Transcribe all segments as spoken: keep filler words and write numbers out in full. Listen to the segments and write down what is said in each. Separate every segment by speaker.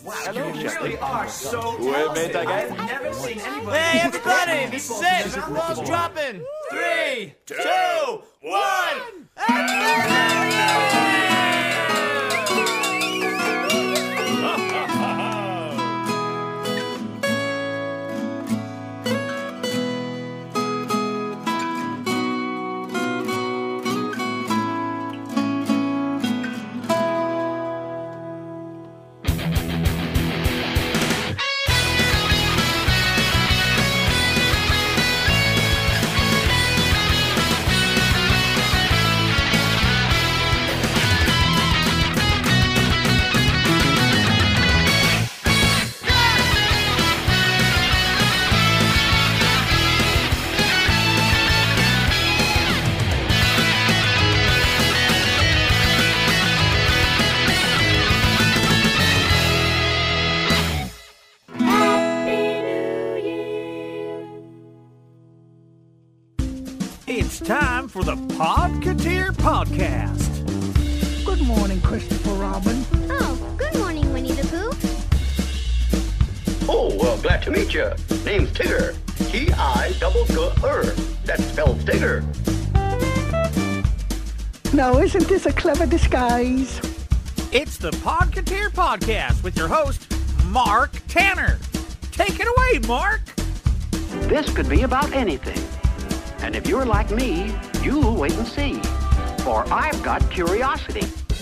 Speaker 1: Hello, you really are so
Speaker 2: Ouais, mais ta gueule.
Speaker 1: I've never seen anybody.
Speaker 3: Hey, everybody, this is it. Ball's dropping. Three, two, one.
Speaker 4: It's time for the Podcateer Podcast.
Speaker 5: Good morning, Christopher Robin.
Speaker 6: Oh, good morning, Winnie the Pooh.
Speaker 7: Oh, well, glad to meet you. Name's Tigger. T I double G R. That spells Tigger.
Speaker 5: Now, isn't this a clever disguise?
Speaker 4: It's the Podcateer Podcast with your host, Mark Tanner. Take it away, Mark.
Speaker 7: This could be about anything. And if you're like me, you'll wait and see. For I've got curiosity.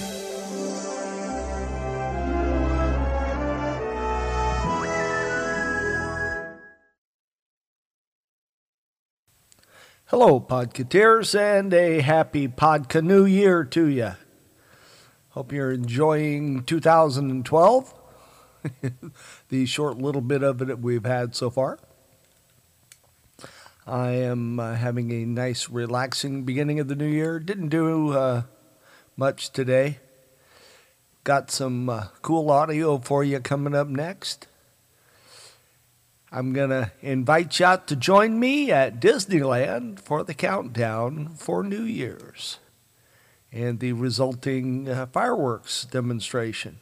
Speaker 8: Hello, Podcateers, and a happy Podca New Year to you. Hope you're enjoying two thousand twelve, the short little bit of it that we've had so far. I am uh, having a nice, relaxing beginning of the new year. Didn't do uh, much today. Got some uh, cool audio for you coming up next. I'm going to invite you out to join me at Disneyland for the countdown for New Year's and the resulting uh, fireworks demonstration.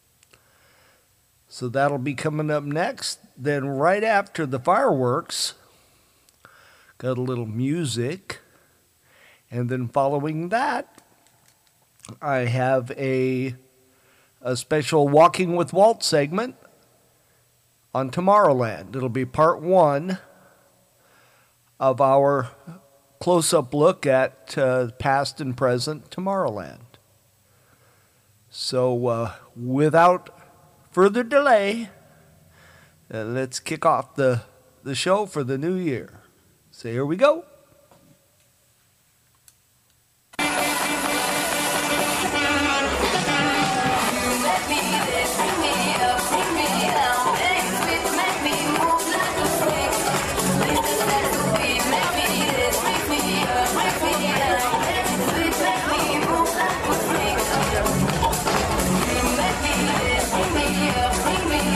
Speaker 8: So that'll be coming up next. Then right after the fireworks, got a little music. And then following that, I have a, a special Walking with Walt segment on Tomorrowland. It'll be part one of our close-up look at uh, past and present Tomorrowland. So uh, without further delay, uh, let's kick off the, the show for the new year. So here we go.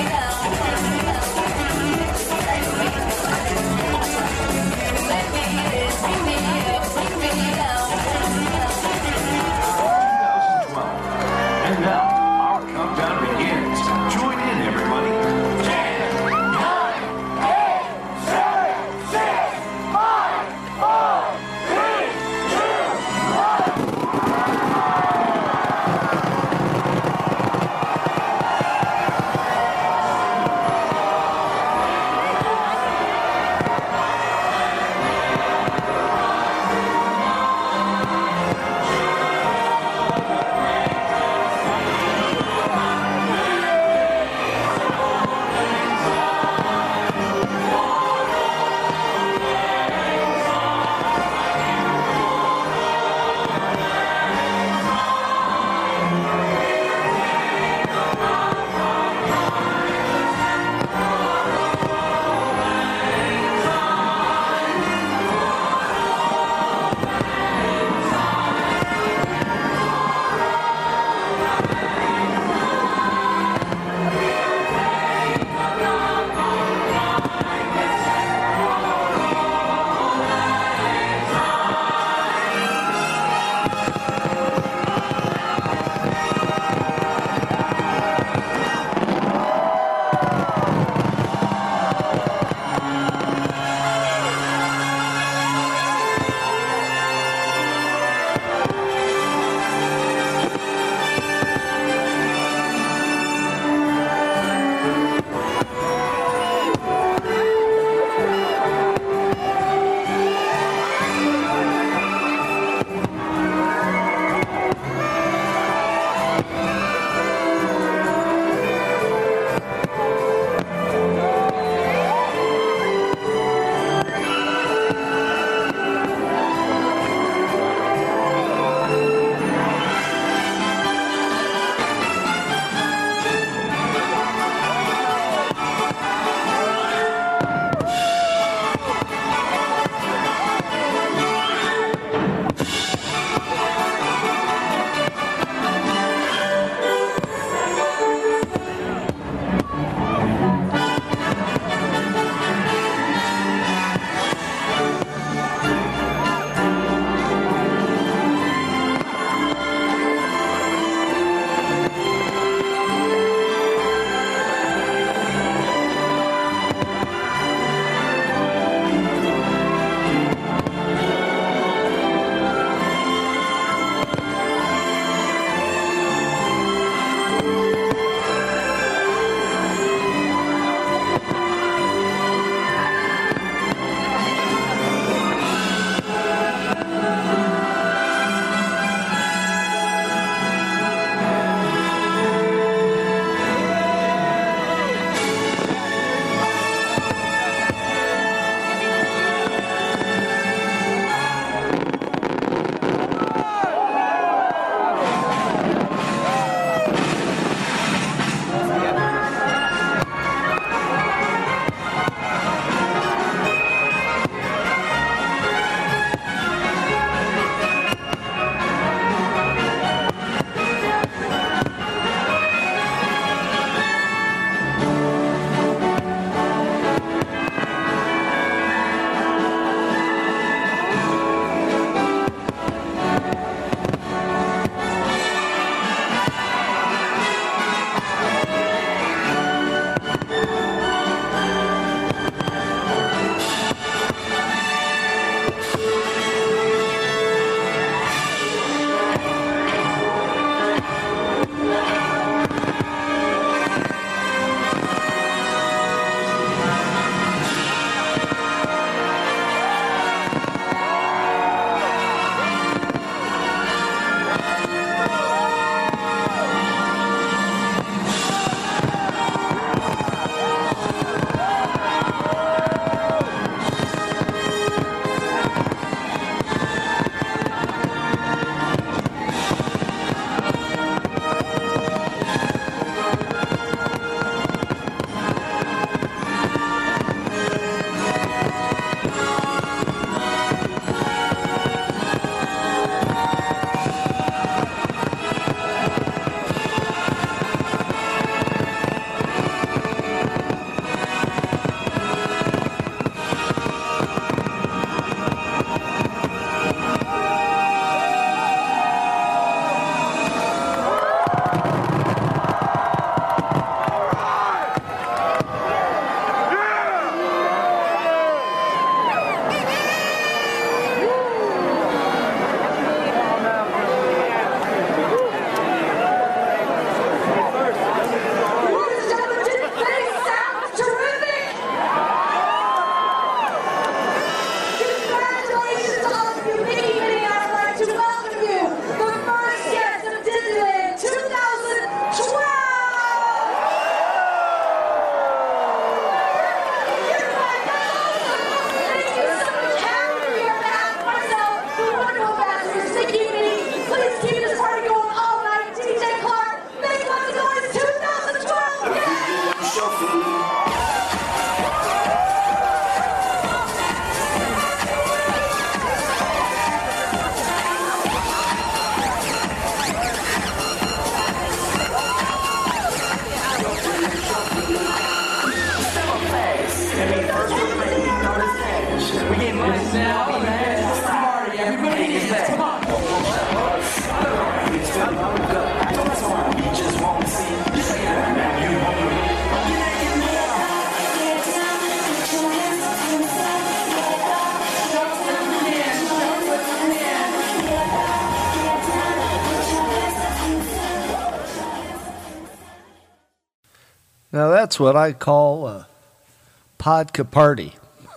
Speaker 9: Let me
Speaker 8: Now that's what I call a podca party.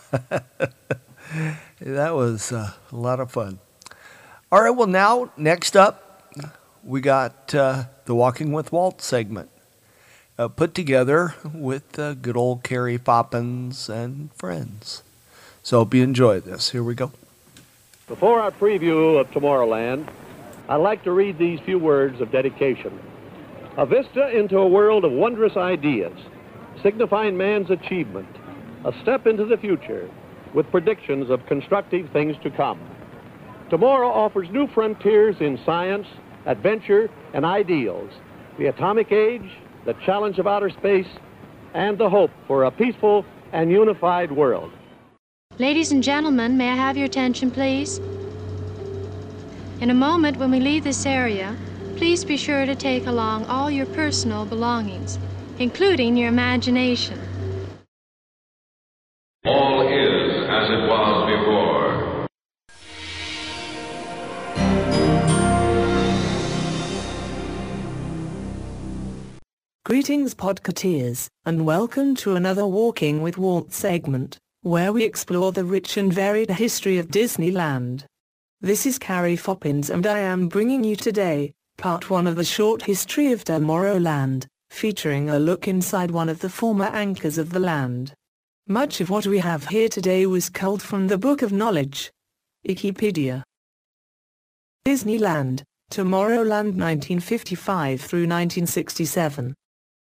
Speaker 8: That was uh, a lot of fun. All right, well now, next up, we got uh, the Walking with Walt segment, uh, put together with uh, good old Carrie Foppins and friends. So hope you enjoy this. Here we go.
Speaker 2: Before our preview of Tomorrowland, I'd like to read these few words of dedication. A vista into a world of wondrous ideas, signifying man's achievement, a step into the future, with predictions of constructive things to come. Tomorrow offers new frontiers in science, adventure, and ideals, the atomic age, the challenge of outer space, and the hope for a peaceful and unified world.
Speaker 9: Ladies and gentlemen, may I have your attention, please? In a moment, when we leave this area, please be sure to take along all your personal belongings, including your imagination.
Speaker 10: All is as it was before.
Speaker 11: Greetings, podcateers, and welcome to another Walking with Walt segment, where we explore the rich and varied history of Disneyland. This is Carrie Foppins, and I am bringing you today part one of the short history of Tomorrowland, featuring a look inside one of the former anchors of the land. Much of what we have here today was culled from the Book of Knowledge, Wikipedia. Disneyland, Tomorrowland nineteen fifty-five through nineteen sixty-seven.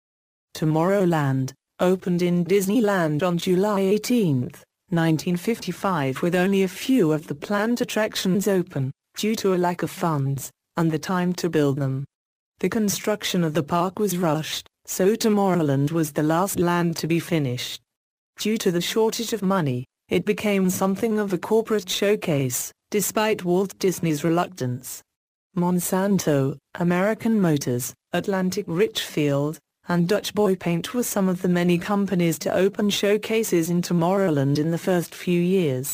Speaker 11: Tomorrowland opened in Disneyland on July eighteenth, nineteen fifty-five, with only a few of the planned attractions open, due to a lack of funds and the time to build them. The construction of the park was rushed, so Tomorrowland was the last land to be finished. Due to the shortage of money, it became something of a corporate showcase, despite Walt Disney's reluctance. Monsanto, American Motors, Atlantic Richfield, and Dutch Boy Paint were some of the many companies to open showcases in Tomorrowland in the first few years.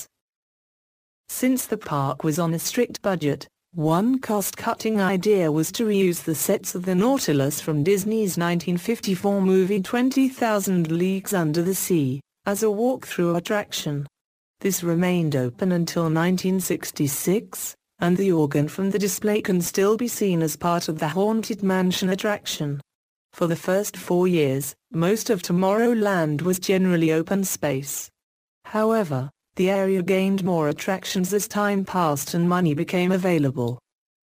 Speaker 11: Since the park was on a strict budget, one cost-cutting idea was to reuse the sets of the Nautilus from Disney's nineteen fifty-four movie twenty thousand Leagues Under the Sea, as a walk-through attraction. This remained open until nineteen sixty-six, and the organ from the display can still be seen as part of the Haunted Mansion attraction. For the first four years, most of Tomorrowland was generally open space. However, the area gained more attractions as time passed and money became available.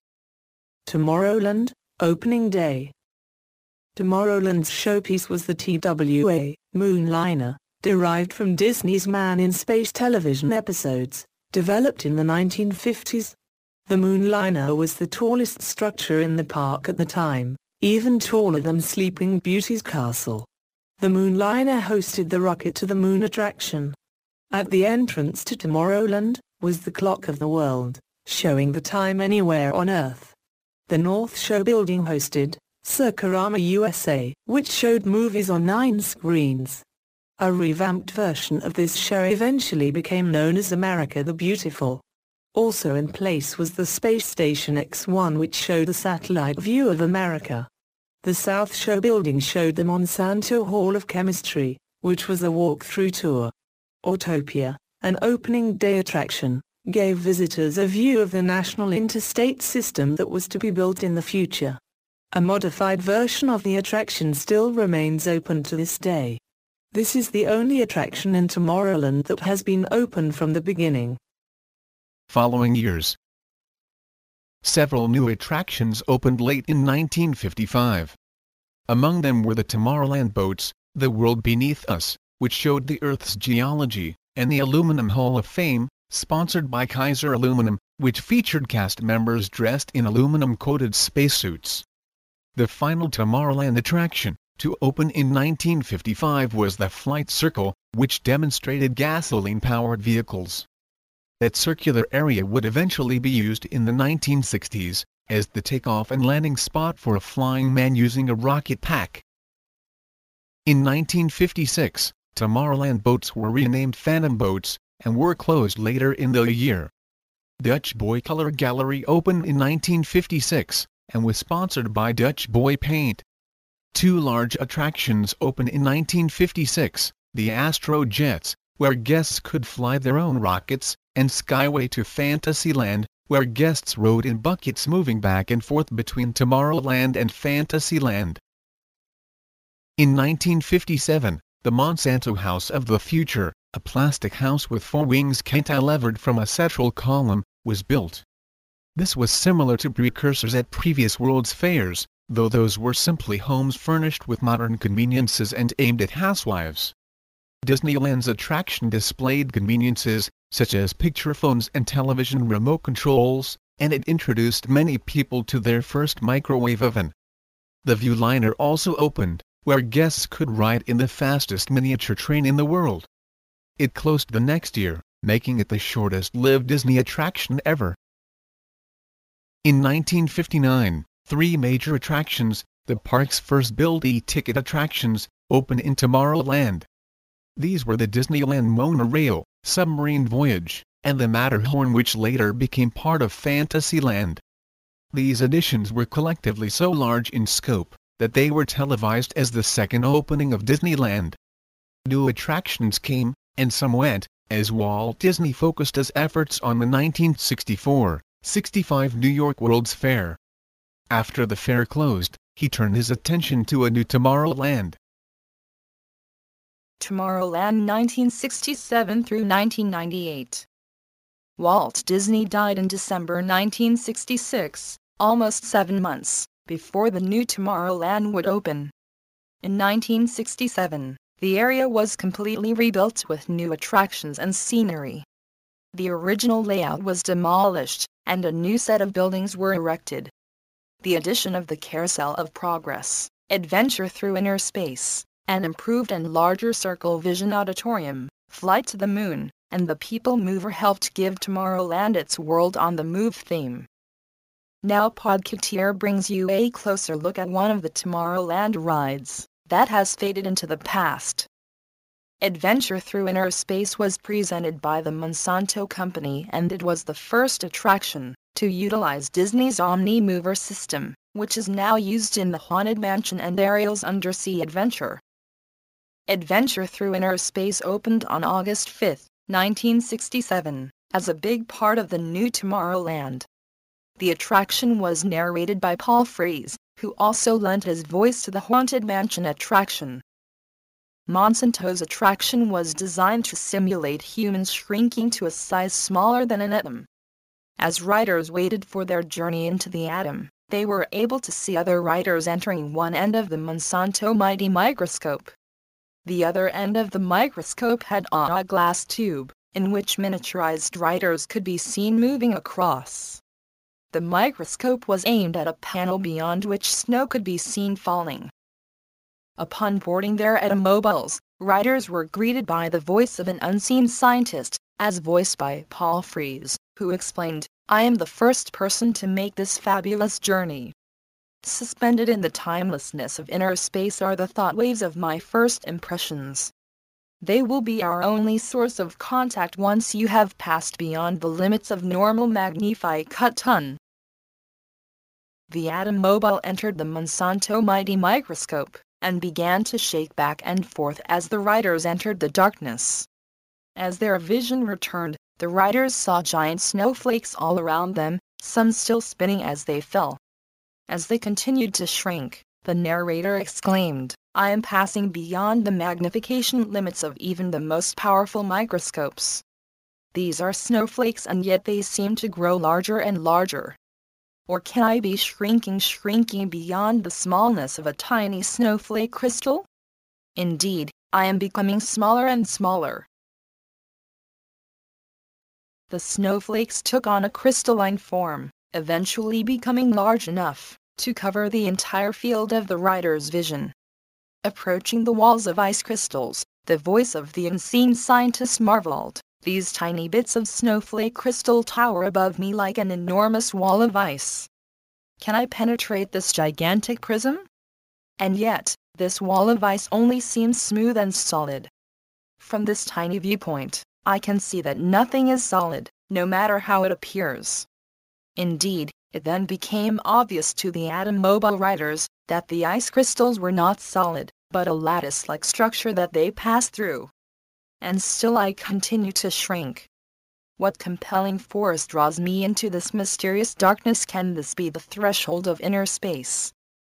Speaker 11: Tomorrowland, opening day. Tomorrowland's showpiece was the T W A, Moonliner, derived from Disney's Man in Space television episodes, developed in the nineteen fifties. The Moonliner was the tallest structure in the park at the time, even taller than Sleeping Beauty's castle. The Moonliner hosted the Rocket to the Moon attraction. At the entrance to Tomorrowland was the Clock of the World, showing the time anywhere on Earth. The North Show building hosted Circarama U S A, which showed movies on nine screens. A revamped version of this show eventually became known as America the Beautiful. Also in place was the Space Station X one, which showed a satellite view of America. The South Show building showed the Monsanto Hall of Chemistry, which was a walk-through tour. Autopia, an opening day attraction, gave visitors a view of the national interstate system that was to be built in the future. A modified version of the attraction still remains open to this day. This is the only attraction in Tomorrowland that has been open from the beginning.
Speaker 12: Following years, several new attractions opened late in nineteen fifty-five. Among them were the Tomorrowland boats, The World Beneath Us, which showed the Earth's geology, and the Aluminum Hall of Fame, sponsored by Kaiser Aluminum, which featured cast members dressed in aluminum-coated spacesuits. The final Tomorrowland attraction, to open in nineteen fifty-five, was the Flight Circle, which demonstrated gasoline-powered vehicles. That circular area would eventually be used in the nineteen sixties, as the takeoff and landing spot for a flying man using a rocket pack. In nineteen fifty-six, Tomorrowland boats were renamed Phantom Boats, and were closed later in the year. Dutch Boy Color Gallery opened in nineteen fifty-six, and was sponsored by Dutch Boy Paint. Two large attractions opened in nineteen fifty-six, the Astro Jets, where guests could fly their own rockets, and Skyway to Fantasyland, where guests rode in buckets moving back and forth between Tomorrowland and Fantasyland. In nineteen fifty-seven, the Monsanto House of the Future, a plastic house with four wings cantilevered from a central column, was built. This was similar to precursors at previous World's Fairs, though those were simply homes furnished with modern conveniences and aimed at housewives. Disneyland's attraction displayed conveniences, such as picture phones and television remote controls, and it introduced many people to their first microwave oven. The Viewliner also opened, where guests could ride in the fastest miniature train in the world. It closed the next year, making it the shortest-lived Disney attraction ever. In nineteen fifty-nine, three major attractions, the park's first built e-ticket attractions, opened in Tomorrowland. These were the Disneyland Monorail, Submarine Voyage, and the Matterhorn, which later became part of Fantasyland. These additions were collectively so large in scope that they were televised as the second opening of Disneyland. New attractions came, and some went, as Walt Disney focused his efforts on the nineteen sixty-four sixty-five New York World's Fair. After the fair closed, he turned his attention to a new Tomorrowland.
Speaker 13: Tomorrowland nineteen sixty-seven through nineteen ninety-eight. Walt Disney died in December nineteen sixty-six, almost seven months before the new Tomorrowland would open. In nineteen sixty-seven, the area was completely rebuilt with new attractions and scenery. The original layout was demolished, and a new set of buildings were erected. The addition of the Carousel of Progress, Adventure Through Inner Space, an improved and larger Circle Vision Auditorium, Flight to the Moon, and the People Mover helped give Tomorrowland its World on the Move theme. Now Podcateer brings you a closer look at one of the Tomorrowland rides that has faded into the past. Adventure Through Inner Space was presented by the Monsanto Company, and it was the first attraction to utilize Disney's Omni Mover system, which is now used in the Haunted Mansion and Ariel's Undersea Adventure. Adventure Through Inner Space opened on August fifth, nineteen sixty-seven, as a big part of the new Tomorrowland. The attraction was narrated by Paul Frees, who also lent his voice to the Haunted Mansion attraction. Monsanto's attraction was designed to simulate humans shrinking to a size smaller than an atom. As riders waited for their journey into the atom, they were able to see other riders entering one end of the Monsanto Mighty Microscope. The other end of the microscope had a glass tube, in which miniaturized riders could be seen moving across. The microscope was aimed at a panel beyond which snow could be seen falling. Upon boarding their Atomobiles, riders were greeted by the voice of an unseen scientist, as voiced by Paul Frees, who explained, "I am the first person to make this fabulous journey. Suspended in the timelessness of inner space are the thought waves of my first impressions. They will be our only source of contact once you have passed beyond the limits of normal magnification." The Atomobile entered the Monsanto Mighty Microscope and began to shake back and forth as the riders entered the darkness. As their vision returned, the riders saw giant snowflakes all around them, some still spinning as they fell. As they continued to shrink, the narrator exclaimed, "I am passing beyond the magnification limits of even the most powerful microscopes. These are snowflakes, and yet they seem to grow larger and larger. Or can I be shrinking shrinking beyond the smallness of a tiny snowflake crystal? Indeed, I am becoming smaller and smaller." The snowflakes took on a crystalline form, eventually becoming large enough to cover the entire field of the rider's vision. Approaching the walls of ice crystals, the voice of the unseen scientist marveled, "These tiny bits of snowflake crystal tower above me like an enormous wall of ice. Can I penetrate this gigantic prism? And yet, this wall of ice only seems smooth and solid. From this tiny viewpoint, I can see that nothing is solid, no matter how it appears." Indeed, it then became obvious to the Atomobile riders that the ice crystals were not solid, but a lattice-like structure that they passed through. And still I continue to shrink. What compelling force draws me into this mysterious darkness? Can this be the threshold of inner space?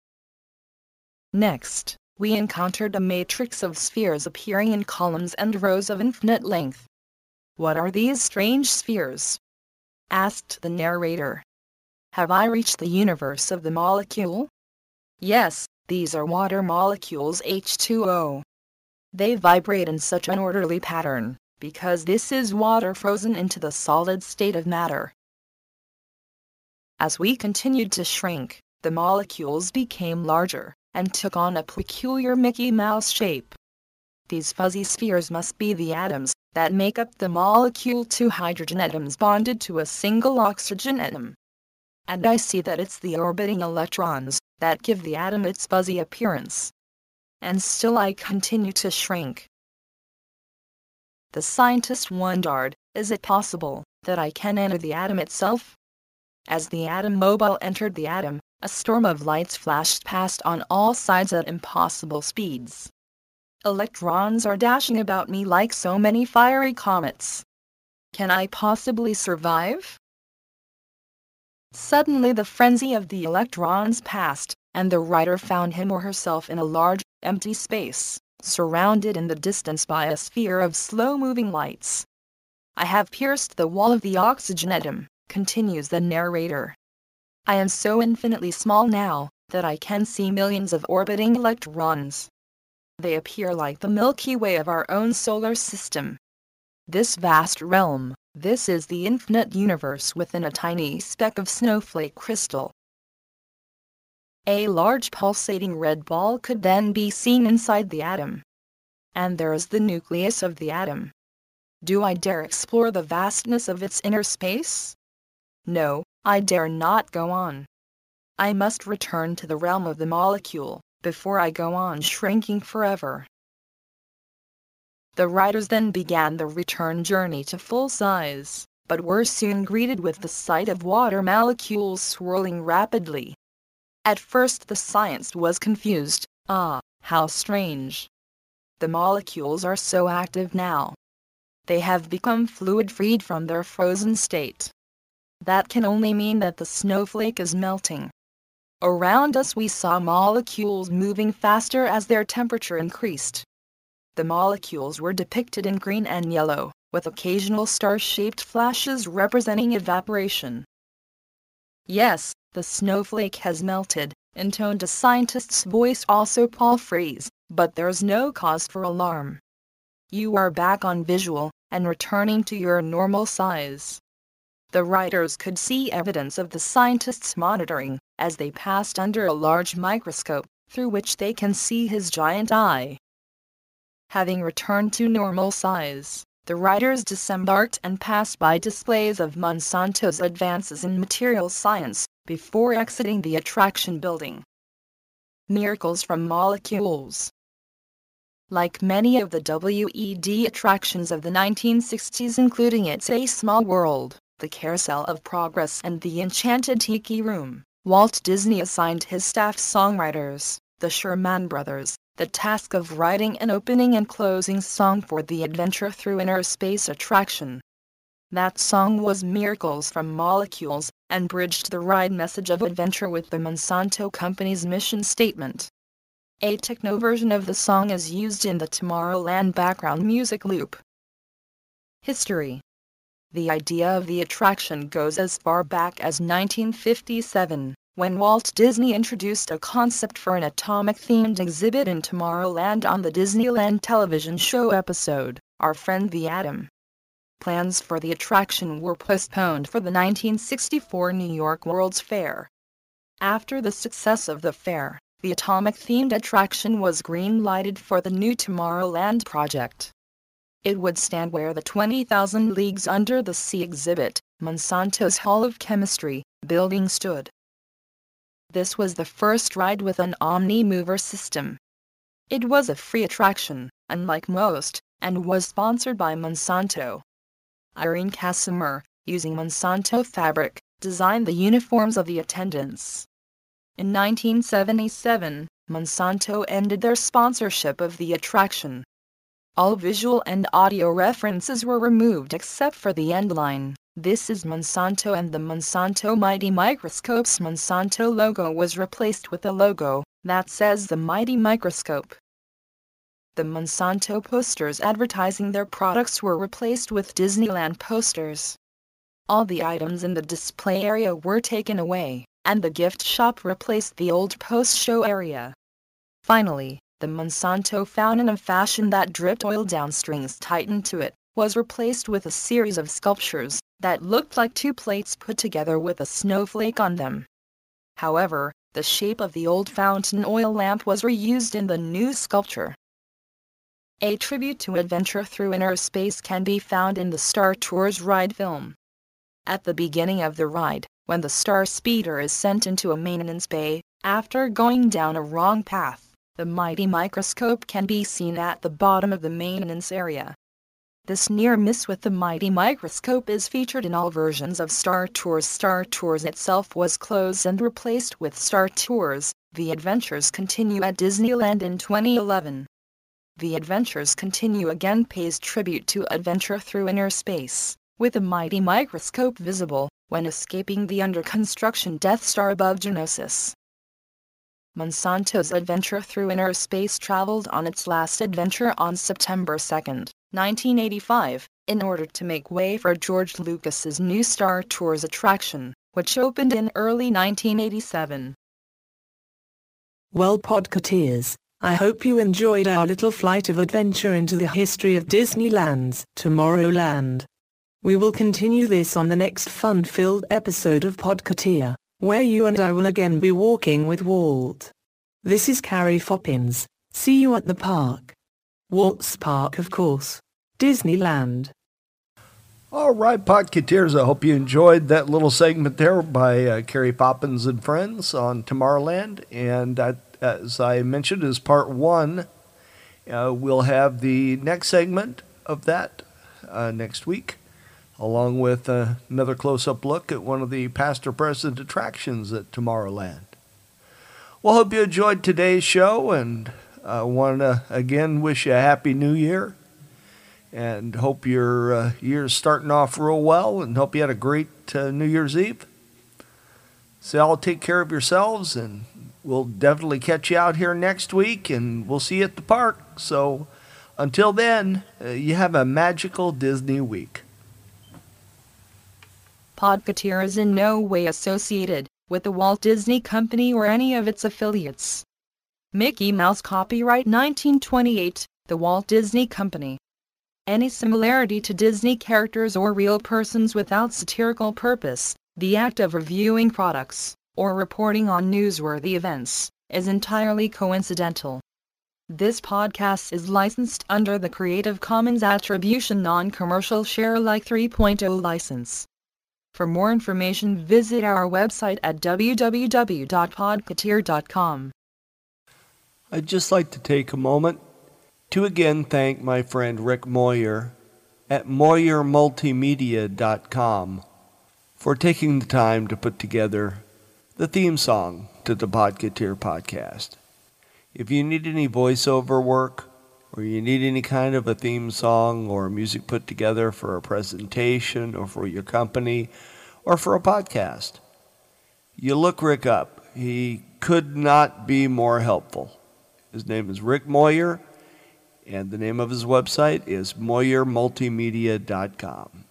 Speaker 13: Next, we encountered a matrix of spheres appearing in columns and rows of infinite length. What are these strange spheres? Asked the narrator. Have I reached the universe of the molecule? Yes, these are water molecules H two O. They vibrate in such an orderly pattern, because this is water frozen into the solid state of matter. As we continued to shrink, the molecules became larger, and took on a peculiar Mickey Mouse shape. These fuzzy spheres must be the atoms that make up the molecule, two hydrogen atoms bonded to a single oxygen atom. And I see that it's the orbiting electrons that give the atom its fuzzy appearance. And still I continue to shrink. The scientist wondered, is it possible that I can enter the atom itself? As the atom mobile entered the atom, a storm of lights flashed past on all sides at impossible speeds. Electrons are dashing about me like so many fiery comets. Can I possibly survive? Suddenly the frenzy of the electrons passed, and the writer found him or herself in a large, empty space, surrounded in the distance by a sphere of slow-moving lights. I have pierced the wall of the oxygen atom, continues the narrator. I am so infinitely small now, that I can see millions of orbiting electrons. They appear like the Milky Way of our own solar system. This vast realm, this is the infinite universe within a tiny speck of snowflake crystal. A large pulsating red ball could then be seen inside the atom. And there is the nucleus of the atom. Do I dare explore the vastness of its inner space? No, I dare not go on. I must return to the realm of the molecule, before I go on shrinking forever. The writers then began the return journey to full size, but were soon greeted with the sight of water molecules swirling rapidly. At first the scientist was confused. Ah, how strange. The molecules are so active now. They have become fluid freed from their frozen state. That can only mean that the snowflake is melting. Around us we saw molecules moving faster as their temperature increased. The molecules were depicted in green and yellow, with occasional star-shaped flashes representing evaporation. Yes, the snowflake has melted, intoned a scientist's voice, also Paul Frees, but there's no cause for alarm. You are back on visual, and returning to your normal size. The writers could see evidence of the scientist's monitoring, as they passed under a large microscope, through which they can see his giant eye. Having returned to normal size, the writers disembarked and passed by displays of Monsanto's advances in materials science, before exiting the attraction building. Miracles from molecules. Like many of the W E D attractions of the nineteen sixties, including It's a Small World, the Carousel of Progress and the Enchanted Tiki Room, Walt Disney assigned his staff songwriters, the Sherman Brothers, the task of writing an opening and closing song for the Adventure Through Inner Space attraction. That song was Miracles from Molecules, and bridged the ride message of adventure with the Monsanto Company's mission statement. A techno version of the song is used in the Tomorrowland background music loop. History. The idea of the attraction goes as far back as nineteen fifty-seven, when Walt Disney introduced a concept for an atomic-themed exhibit in Tomorrowland on the Disneyland television show episode, Our Friend the Atom. Plans for the attraction were postponed for the nineteen sixty-four New York World's Fair. After the success of the fair, the atomic-themed attraction was green-lighted for the new Tomorrowland project. It would stand where the twenty thousand Leagues Under the Sea exhibit, Monsanto's Hall of Chemistry, building stood. This was the first ride with an Omni-Mover system. It was a free attraction, unlike most, and was sponsored by Monsanto. Irene Casimir, using Monsanto fabric, designed the uniforms of the attendants. In nineteen seventy-seven, Monsanto ended their sponsorship of the attraction. All visual and audio references were removed except for the end line, "This is Monsanto," and the Monsanto Mighty Microscope's Monsanto logo was replaced with a logo that says the Mighty Microscope. The Monsanto posters advertising their products were replaced with Disneyland posters. All the items in the display area were taken away, and the gift shop replaced the old post-show area. Finally, the Monsanto fountain of fashion that dripped oil down strings tightened to it was replaced with a series of sculptures that looked like two plates put together with a snowflake on them. However, the shape of the old fountain oil lamp was reused in the new sculpture. A tribute to Adventure Through Inner Space can be found in the Star Tours ride film. At the beginning of the ride, when the Star Speeder is sent into a maintenance bay, after going down a wrong path, the Mighty Microscope can be seen at the bottom of the maintenance area. This near miss with the Mighty Microscope is featured in all versions of Star Tours. Star Tours itself was closed and replaced with Star Tours: The Adventures Continue at Disneyland in twenty eleven. The Adventures Continue again pays tribute to Adventure Through Inner Space, with a Mighty Microscope visible when escaping the under-construction Death Star above Geonosis. Monsanto's Adventure Through Inner Space traveled on its last adventure on September second, nineteen eighty-five, in order to make way for George Lucas's new Star Tours attraction, which opened in early nineteen eighty-seven.
Speaker 11: Well, Podcateers, I hope you enjoyed our little flight of adventure into the history of Disneyland's Tomorrowland. We will continue this on the next fun-filled episode of Podcateer, where you and I will again be walking with Walt. This is Carrie Foppins. See you at the park. Walt's Park, of course. Disneyland.
Speaker 8: All right, Podcateers, I hope you enjoyed that little segment there by uh, Carrie Poppins and Friends on Tomorrowland. And uh, as I mentioned, as part one, uh, we'll have the next segment of that uh, next week, along with uh, another close-up look at one of the past or present attractions at Tomorrowland. Well, hope you enjoyed today's show, and I want to again wish you a Happy New Year, and hope your uh, year's starting off real well, and hope you had a great uh, New Year's Eve. So y'all take care of yourselves, and we'll definitely catch you out here next week, and we'll see you at the park. So until then, uh, you have a magical Disney week.
Speaker 13: Podcateer is in no way associated with the Walt Disney Company or any of its affiliates. Mickey Mouse copyright nineteen twenty-eight, The Walt Disney Company. Any similarity to Disney characters or real persons without satirical purpose, the act of reviewing products, or reporting on newsworthy events, is entirely coincidental. This podcast is licensed under the Creative Commons Attribution Non-Commercial Share-alike three point oh license. For more information, visit our website at w w w dot podcateer dot com.
Speaker 8: I'd just like to take a moment to again thank my friend Rick Moyer at moyer multimedia dot com for taking the time to put together the theme song to the Podcateer podcast. If you need any voiceover work, or you need any kind of a theme song or music put together for a presentation or for your company or for a podcast, you look Rick up. He could not be more helpful. His name is Rick Moyer, and the name of his website is moyer multimedia dot com.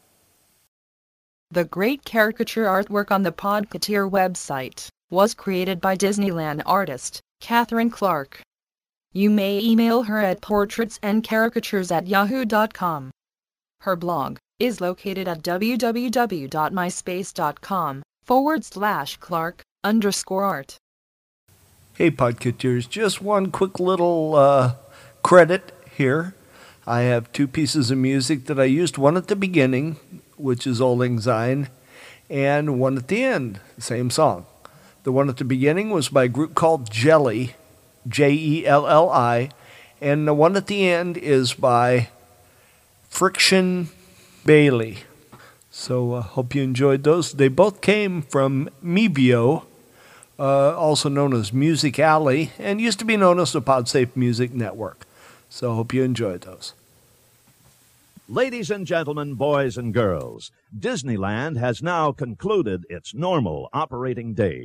Speaker 13: The great caricature artwork on the Podcateer website was created by Disneyland artist Catherine Clark. You may email her at portraitsandcaricatures at yahoo dot com. Her blog is located at w w w dot myspace dot com forward slash Clark underscore art.
Speaker 8: Hey, Podcateers, just one quick little uh, credit here. I have two pieces of music that I used, one at the beginning, which is Old Lang Syne, and one at the end, same song. The one at the beginning was by a group called Jelly, J E L L I, and the one at the end is by Friction Bailey. So I uh, hope you enjoyed those. They both came from Mevio, uh, also known as Music Alley, and used to be known as the PodSafe Music Network. So I hope you enjoyed those.
Speaker 14: Ladies and gentlemen, boys and girls, Disneyland has now concluded its normal operating day.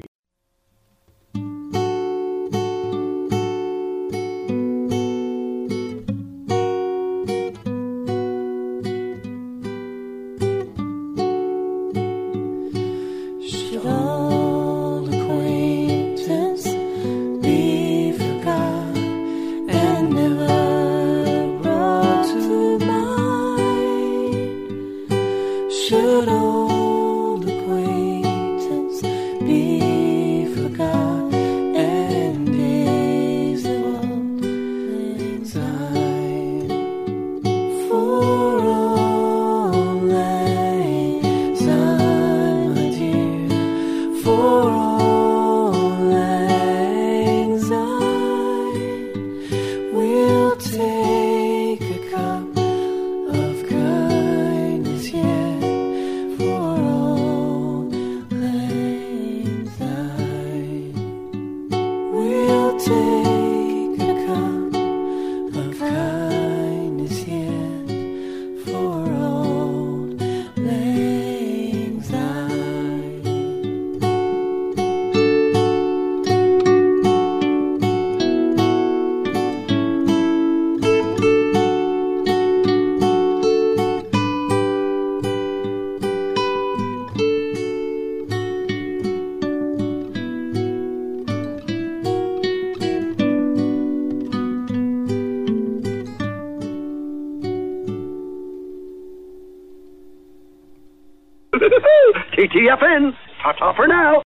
Speaker 15: Should old acquaintance be forgot and never brought to mind? Should old acquaintance be forgot and days of old lang syne? For old lang syne, my dear, for old lang syne, we'll take a cup of kindness yet. For old lang syne, we'll take a cup of kindness yet. For old lang syne.
Speaker 7: T T F N, ta-ta for now.